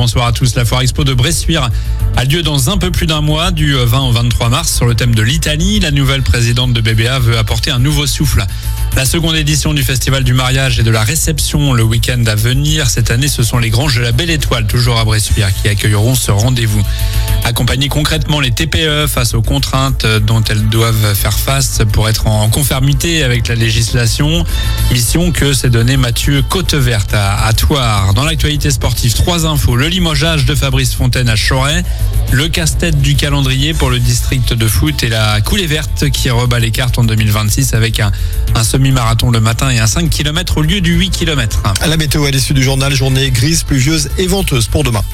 bonsoir à tous. La Foire Expo de Bressuire a lieu dans un peu plus d'un mois, du 20 au 23 mars, sur le thème de l'Italie. La nouvelle présidente de BBA veut apporter un nouveau souffle. La seconde édition du Festival du mariage et de la réception le week-end à venir. Cette année, ce sont les Granges de la Belle Étoile, toujours à Bressuire, qui accueilleront ce rendez-vous. Accompagner concrètement les TPE face aux contraintes dont elles doivent faire face pour être en conformité avec la législation. Mission que s'est donnée Mathieu Côteverte à Thouars. Dans l'actualité sportive, 3 infos. Le limogeage de Fabrice Fontaine à Choret, le casse-tête du calendrier pour le district de foot et la coulée verte qui rebat les cartes en 2026 avec un semi-marathon le matin et un 5 km au lieu du 8 km. La météo à l'issue du journal, journée grise, pluvieuse et venteuse pour demain.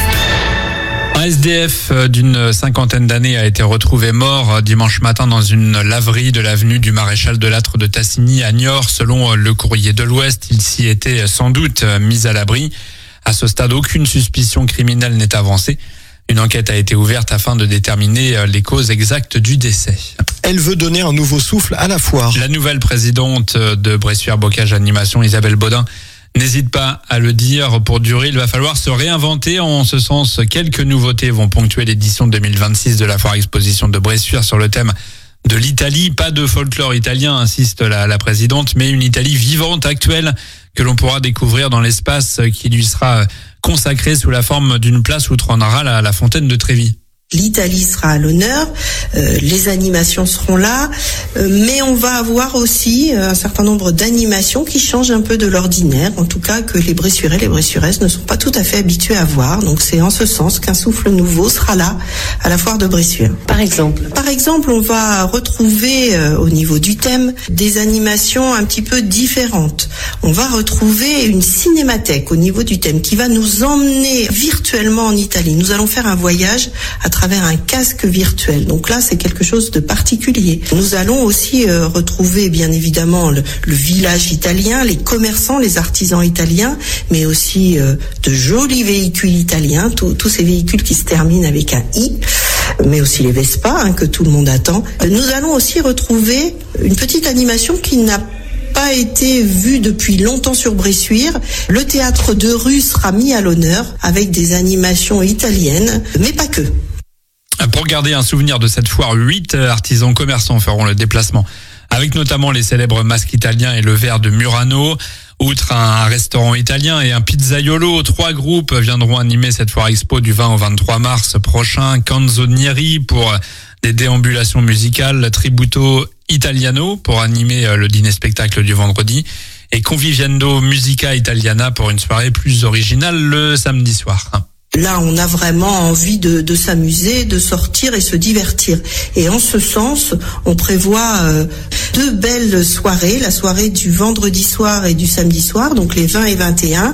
Un SDF d'une 50aine d'années a été retrouvé mort dimanche matin dans une laverie de l'avenue du Maréchal de Lattre de Tassigny à Niort. Selon le Courrier de l'Ouest, il s'y était sans doute mis à l'abri. À ce stade, aucune suspicion criminelle n'est avancée. Une enquête a été ouverte afin de déterminer les causes exactes du décès. Elle veut donner un nouveau souffle à la foire. La nouvelle présidente de Bressuire Bocage Animation, Isabelle Baudin, n'hésite pas à le dire. Pour durer, il va falloir se réinventer. En ce sens, quelques nouveautés vont ponctuer l'édition 2026 de la Foire Exposition de Bressuire sur le thème de l'Italie. Pas de folklore italien, insiste la présidente, mais une Italie vivante, actuelle, que l'on pourra découvrir dans l'espace qui lui sera consacré sous la forme d'une place où trônera la fontaine de Trévi. L'Italie sera à l'honneur, les animations seront là, mais on va avoir aussi un certain nombre d'animations qui changent un peu de l'ordinaire, en tout cas que les Bressuirais, les Bressuiraises ne sont pas tout à fait habitués à voir. Donc c'est en ce sens qu'un souffle nouveau sera là à la foire de Bressuire. Par exemple, on va retrouver au niveau du thème des animations un petit peu différentes. On va retrouver une cinémathèque au niveau du thème qui va nous emmener virtuellement en Italie. Nous allons faire un voyage à travers un casque virtuel. Donc là, c'est quelque chose de particulier. Nous allons aussi retrouver, bien évidemment, le village italien, les commerçants, les artisans italiens, mais aussi de jolis véhicules italiens, tous ces véhicules qui se terminent avec un I, mais aussi les Vespa, que tout le monde attend. Nous allons aussi retrouver une petite animation qui n'a pas été vue depuis longtemps sur Bressuire. Le théâtre de rue sera mis à l'honneur avec des animations italiennes, mais pas que. Pour garder un souvenir de cette foire, 8 artisans commerçants feront le déplacement, avec notamment les célèbres masques italiens et le verre de Murano. Outre un restaurant italien et un pizzaiolo, 3 groupes viendront animer cette foire expo du 20 au 23 mars prochain. Canzonieri pour des déambulations musicales, Tributo Italiano pour animer le dîner-spectacle du vendredi et Conviviendo Musica Italiana pour une soirée plus originale le samedi soir. Là, on a vraiment envie de s'amuser, de sortir et se divertir. Et en ce sens, on prévoit 2 belles soirées, la soirée du vendredi soir et du samedi soir, donc les 20 et 21,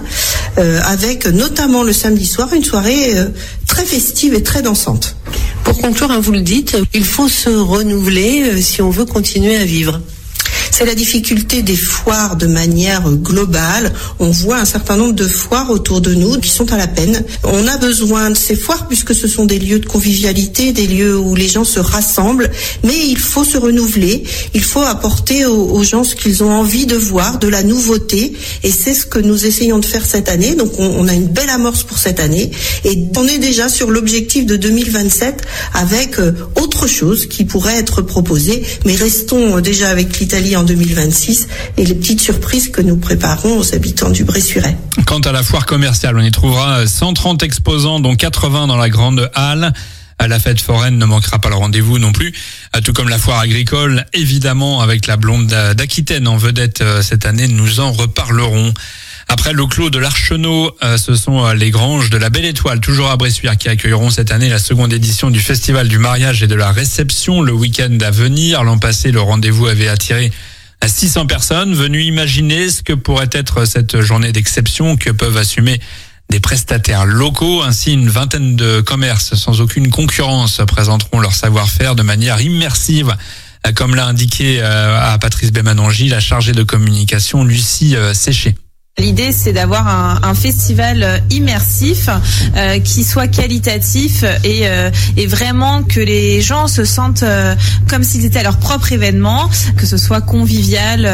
avec notamment le samedi soir une soirée très festive et très dansante. Pour conclure, vous le dites, il faut se renouveler si on veut continuer à vivre. C'est la difficulté des foires de manière globale. On voit un certain nombre de foires autour de nous qui sont à la peine. On a besoin de ces foires puisque ce sont des lieux de convivialité, des lieux où les gens se rassemblent. Mais il faut se renouveler. Il faut apporter aux gens ce qu'ils ont envie de voir, de la nouveauté. Et c'est ce que nous essayons de faire cette année. Donc on a une belle amorce pour cette année. Et on est déjà sur l'objectif de 2027 avec autre chose qui pourrait être proposée. Mais restons déjà avec l'Italie en 2026 et les petites surprises que nous préparons aux habitants du Bressuirais. Quant à la foire commerciale, on y trouvera 130 exposants, dont 80 dans la grande halle. La fête foraine ne manquera pas le rendez-vous non plus, tout comme la foire agricole, évidemment, avec la blonde d'Aquitaine en vedette cette année, nous en reparlerons. Après le clos de l'Archenau, ce sont les Granges de la Belle Étoile, toujours à Bressuire, qui accueilleront cette année la seconde édition du Festival du mariage et de la réception le week-end à venir. L'an passé, le rendez-vous avait attiré 600 personnes venues imaginer ce que pourrait être cette journée d'exception que peuvent assumer des prestataires locaux. Ainsi, une vingtaine de commerces sans aucune concurrence présenteront leur savoir-faire de manière immersive, comme l'a indiqué à Patrice Bémanongi la chargée de communication Lucie Séché. L'idée, c'est d'avoir un festival immersif qui soit qualitatif et vraiment que les gens se sentent comme s'ils étaient à leur propre événement, que ce soit convivial,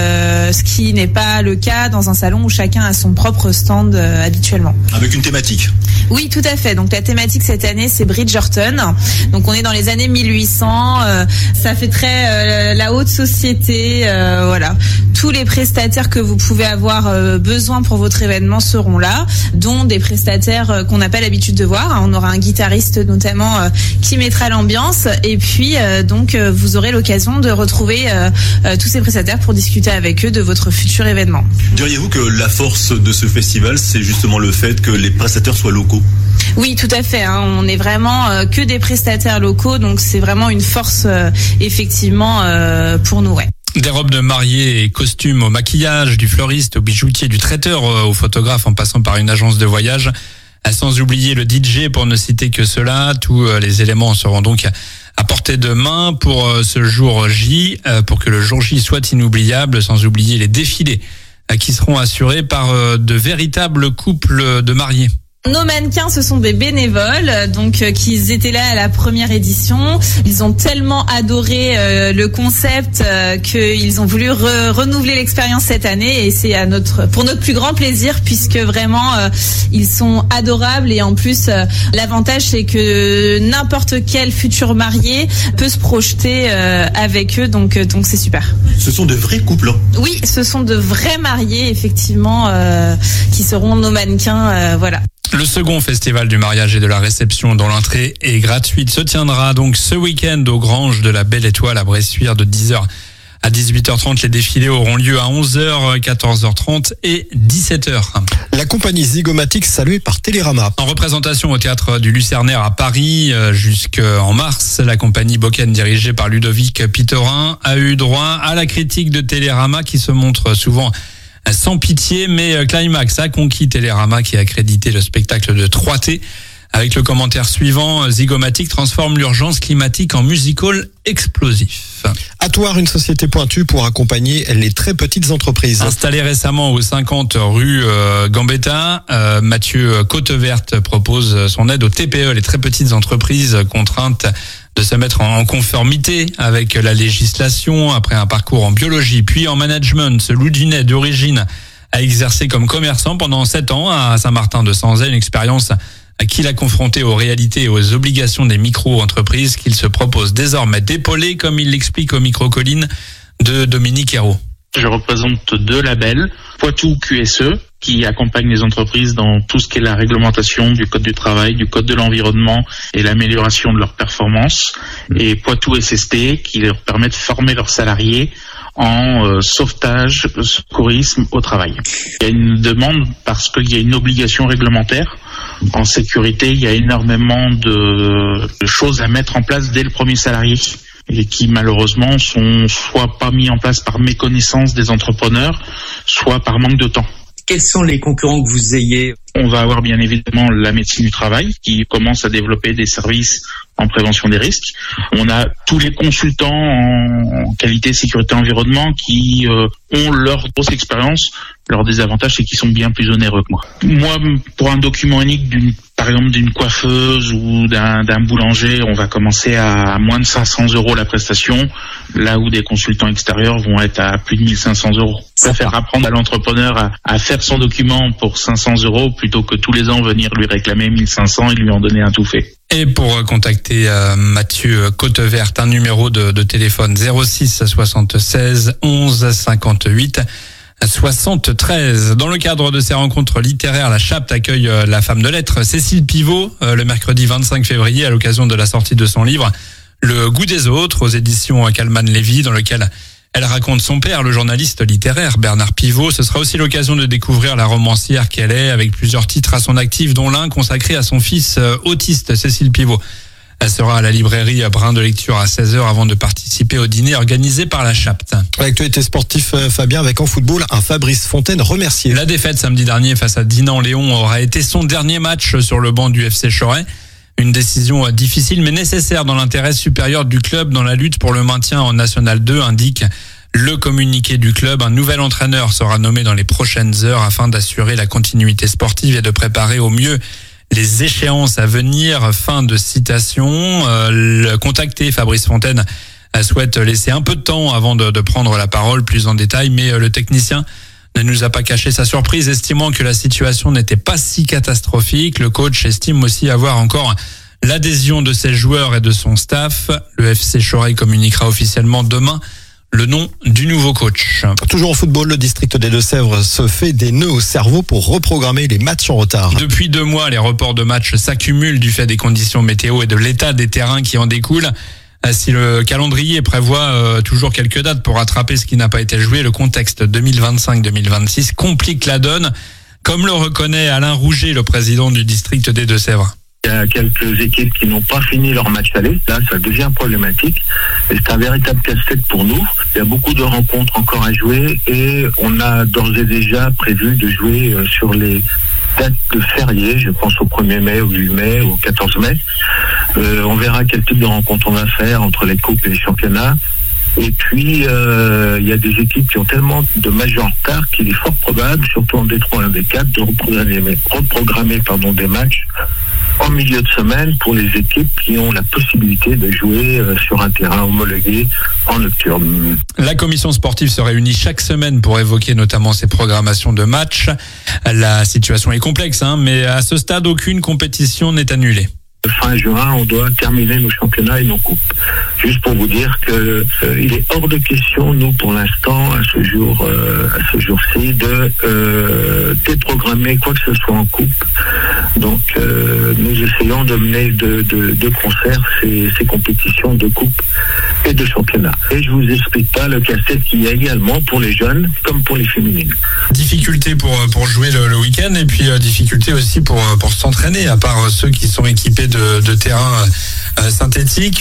ce qui n'est pas le cas dans un salon où chacun a son propre stand habituellement. Avec une thématique. Oui, tout à fait. Donc la thématique cette année, c'est Bridgerton. Donc on est dans les années 1800. Ça fait très la haute société. Voilà. Tous les prestataires que vous pouvez avoir besoin pour votre événement seront là, dont des prestataires qu'on n'a pas l'habitude de voir. On aura un guitariste notamment qui mettra l'ambiance, et puis donc vous aurez l'occasion de retrouver tous ces prestataires pour discuter avec eux de votre futur événement. Diriez-vous que la force de ce festival, c'est justement le fait que les prestataires soient locaux ? Oui, tout à fait. On est vraiment que des prestataires locaux, donc c'est vraiment une force effectivement pour nous. Ouais. Des robes de mariée et costumes au maquillage, du fleuriste au bijoutier, du traiteur au photographe en passant par une agence de voyage. Sans oublier le DJ pour ne citer que cela. Tous les éléments seront donc à portée de main pour ce jour J, pour que le jour J soit inoubliable, sans oublier les défilés qui seront assurés par de véritables couples de mariés. Nos mannequins, ce sont des bénévoles, donc qui étaient là à la première édition. Ils ont tellement adoré le concept qu'ils ont voulu renouveler l'expérience cette année, et c'est pour notre plus grand plaisir, puisque vraiment ils sont adorables, et en plus l'avantage c'est que n'importe quel futur marié peut se projeter avec eux, donc c'est super. Ce sont de vrais couples. Oui, ce sont de vrais mariés effectivement qui seront nos mannequins, voilà. Le second festival du mariage et de la réception, dont l'entrée est gratuite, se tiendra donc ce week-end aux Granges de la Belle Étoile à Bressuire de 10h à 18h30. Les défilés auront lieu à 11h, 14h30 et 17h. La compagnie Zygomatic saluée par Télérama. En représentation au théâtre du Lucernaire à Paris jusqu'en mars, la compagnie Boken dirigée par Ludovic Pitorin a eu droit à la critique de Télérama qui se montre souvent sans pitié, mais Climax a conquis Télérama qui a crédité le spectacle de 3T. Avec le commentaire suivant, Zygomatic transforme l'urgence climatique en musical explosif. Atoire, une société pointue pour accompagner les très petites entreprises. Installé récemment au 50 rue Gambetta, Mathieu Côteverte propose son aide aux TPE, les très petites entreprises contraintes de se mettre en conformité avec la législation. Après un parcours en biologie puis en management, ce Loudinais d'origine a exercé comme commerçant pendant 7 ans à Saint-Martin-de-Sanzay, une expérience qu'il a confronté aux réalités et aux obligations des micro-entreprises qu'il se propose désormais d'épauler, comme il l'explique au micro-colline de Dominique Hérault. Je représente 2 labels, Poitou QSE, qui accompagne les entreprises dans tout ce qui est la réglementation du code du travail, du code de l'environnement et l'amélioration de leurs performances, et Poitou SST, qui leur permet de former leurs salariés en sauvetage, secourisme au travail. Il y a une demande parce qu'il y a une obligation réglementaire. En sécurité, il y a énormément de choses à mettre en place dès le premier salarié, et qui malheureusement sont soit pas mis en place par méconnaissance des entrepreneurs, soit par manque de temps. Quels sont les concurrents que vous ayez ? On va avoir bien évidemment la médecine du travail qui commence à développer des services en prévention des risques. On a tous les consultants en qualité, sécurité, environnement qui ont leur grosse expérience. Leur désavantage, c'est qu'ils sont bien plus onéreux que moi. Moi, pour un document unique par exemple d'une coiffeuse ou d'un boulanger, on va commencer à moins de 500 € la prestation, là où des consultants extérieurs vont être à plus de 1500 €. Ça faire apprendre à l'entrepreneur à faire son document pour 500 € plutôt que tous les ans venir lui réclamer 1500 et lui en donner un tout fait. Et pour contacter Mathieu Côteverte, un numéro de téléphone 06 76 11 58 73. Dans le cadre de ces rencontres littéraires, la Chapte accueille la femme de lettres Cécile Pivot le mercredi 25 février à l'occasion de la sortie de son livre Le goût des autres aux éditions Calman-Lévy, dans lequel elle raconte son père, le journaliste littéraire Bernard Pivot. Ce sera aussi l'occasion de découvrir la romancière qu'elle est, avec plusieurs titres à son actif, dont l'un consacré à son fils autiste, Cécile Pivot. Elle sera à la librairie Brin de Lecture à 16h avant de participer au dîner organisé par la Chapte. L'actualité sportive, Fabien, avec en football un Fabrice Fontaine remercié. La défaite samedi dernier face à Dinan-Léon aura été son dernier match sur le banc du FC Choret. Une décision difficile mais nécessaire dans l'intérêt supérieur du club dans la lutte pour le maintien en National 2, indique Le communiqué du club, un nouvel entraîneur sera nommé dans les prochaines heures afin d'assurer la continuité sportive et de préparer au mieux les échéances à venir. Fin de citation. Contacté, Fabrice Fontaine souhaite laisser un peu de temps avant de prendre la parole plus en détail, mais le technicien ne nous a pas caché sa surprise, estimant que la situation n'était pas si catastrophique. Le coach estime aussi avoir encore l'adhésion de ses joueurs et de son staff. Le FC Choreil communiquera officiellement demain le nom du nouveau coach. Toujours au football, le district des Deux-Sèvres se fait des nœuds au cerveau pour reprogrammer les matchs en retard. Depuis 2 mois, les reports de matchs s'accumulent du fait des conditions météo et de l'état des terrains qui en découlent. Si le calendrier prévoit toujours quelques dates pour rattraper ce qui n'a pas été joué, le contexte 2025-2026 complique la donne, comme le reconnaît Alain Rouget, le président du district des Deux-Sèvres. Il y a quelques équipes qui n'ont pas fini leur match aller. Là, ça devient problématique. Et c'est un véritable casse-tête pour nous. Il y a beaucoup de rencontres encore à jouer et on a d'ores et déjà prévu de jouer sur les dates de fériés. Je pense au 1er mai, au 8 mai, au 14 mai. On verra quel type de rencontre on va faire entre les coupes et les championnats. Et puis, il y a des équipes qui ont tellement de matchs en retard qu'il est fort probable, surtout en D3 et en D4, de reprogrammer des matchs en milieu de semaine pour les équipes qui ont la possibilité de jouer sur un terrain homologué en nocturne. La commission sportive se réunit chaque semaine pour évoquer notamment ces programmations de matchs. La situation est complexe, mais à ce stade, aucune compétition n'est annulée. Fin juin, on doit terminer nos championnats et nos coupes. Juste pour vous dire que il est hors de question, nous, pour l'instant, à ce jour-ci, de déprogrammer quoi que ce soit en coupe. Donc, nous essayons de mener de concert ces compétitions de coupe et de championnat. Et je vous explique pas le casse-tête qu'il y a également pour les jeunes comme pour les féminines. Difficulté pour jouer le week-end et puis difficulté aussi pour s'entraîner, à part ceux qui sont équipés de terrains synthétiques.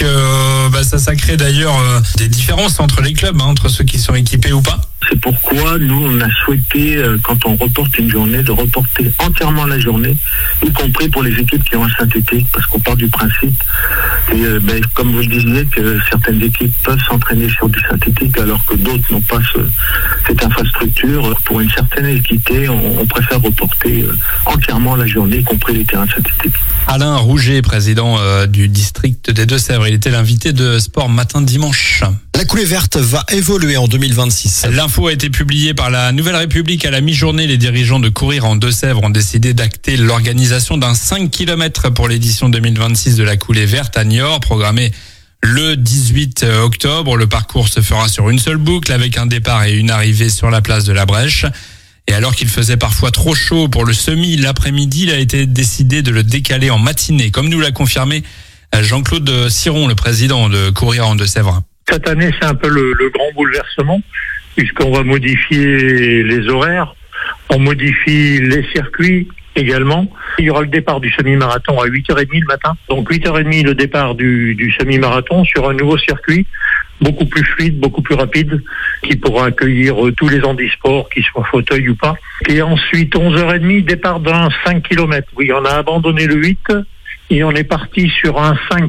Ça crée d'ailleurs des différences entre les clubs, entre ceux qui sont équipés ou pas. C'est pourquoi nous, on a souhaité, quand on reporte une journée, de reporter entièrement la journée, y compris pour les équipes qui ont un synthétique, parce qu'on part du principe, et, comme vous le disiez, que certaines équipes peuvent s'entraîner sur du synthétique, alors que d'autres n'ont pas cette infrastructure. Pour une certaine équité, on préfère reporter entièrement la journée, y compris les terrains synthétiques. Alain Rouget, président du district des Deux-Sèvres, il était l'invité de Sport Matin dimanche. La coulée verte va évoluer en 2026. L'info a été publiée par la Nouvelle République à la mi-journée. Les dirigeants de Courir en Deux-Sèvres ont décidé d'acter l'organisation d'un 5 km pour l'édition 2026 de la coulée verte à Niort, programmée le 18 octobre. Le parcours se fera sur une seule boucle avec un départ et une arrivée sur la place de la Brèche. Et alors qu'il faisait parfois trop chaud pour le semi l'après-midi, il a été décidé de le décaler en matinée, comme nous l'a confirmé Jean-Claude Siron, le président de Courir en Deux-Sèvres. Cette année, c'est un peu le grand bouleversement, puisqu'on va modifier les horaires, on modifie les circuits également. Il y aura le départ du semi-marathon à 8h30 le matin. Donc 8h30 le départ du semi-marathon sur un nouveau circuit, beaucoup plus fluide, beaucoup plus rapide, qui pourra accueillir tous les handisports, qu'ils soient fauteuil ou pas. Et ensuite 11h30, départ d'un 5 km. Oui, on a abandonné le 8. Et on est parti sur un 5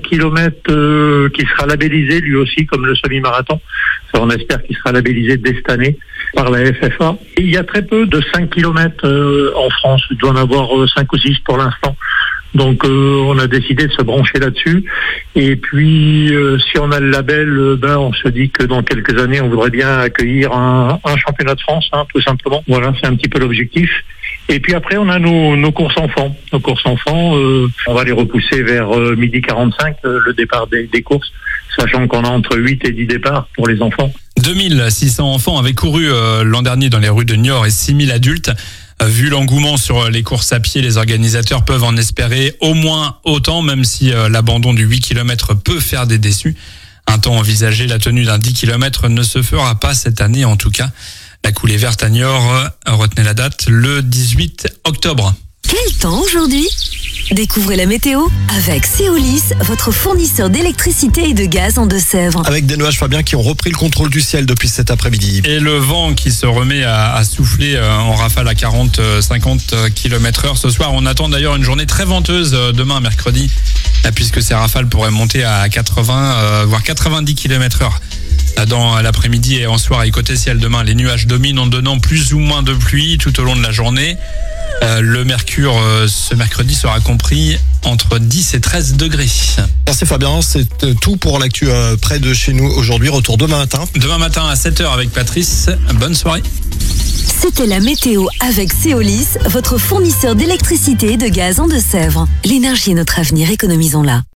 km qui sera labellisé lui aussi comme le semi-marathon. Ça, on espère qu'il sera labellisé dès cette année par la FFA. Et il y a très peu de 5 km en France. Il doit en avoir 5 ou 6 pour l'instant. Donc on a décidé de se brancher là-dessus. Et puis si on a le label, on se dit que dans quelques années on voudrait bien accueillir un championnat de France, tout simplement. Voilà, c'est un petit peu l'objectif. Et puis après on a nos courses enfants. Nos courses enfants, on va les repousser vers 12h45 le départ des courses, sachant qu'on a entre 8 et 10 départs pour les enfants. 2600 enfants avaient couru l'an dernier dans les rues de Niort et 6000 adultes. Vu l'engouement sur les courses à pied, les organisateurs peuvent en espérer au moins autant, même si l'abandon du 8 km peut faire des déçus. Un temps envisagé, la tenue d'un 10 km ne se fera pas cette année en tout cas. La coulée verte à Niort, retenez la date, le 18 octobre. Quel temps aujourd'hui ? Découvrez la météo avec Céolis, votre fournisseur d'électricité et de gaz en Deux-Sèvres. Avec des nuages, Fabien, qui ont repris le contrôle du ciel depuis cet après-midi. Et le vent qui se remet à souffler en rafale à 40-50 km/h. Ce soir, on attend d'ailleurs une journée très venteuse demain, mercredi, puisque ces rafales pourraient monter à 80, voire 90 km/h. Dans l'après-midi et en soirée. Côté ciel, demain, les nuages dominent en donnant plus ou moins de pluie tout au long de la journée. Le mercure ce mercredi sera compris entre 10 et 13 degrés. Merci Fabien, c'est tout pour l'actu près de chez nous aujourd'hui. Retour demain matin. Demain matin à 7h avec Patrice. Bonne soirée. C'était la météo avec Céolis, votre fournisseur d'électricité et de gaz en Deux-Sèvres. L'énergie est notre avenir, économisons-la.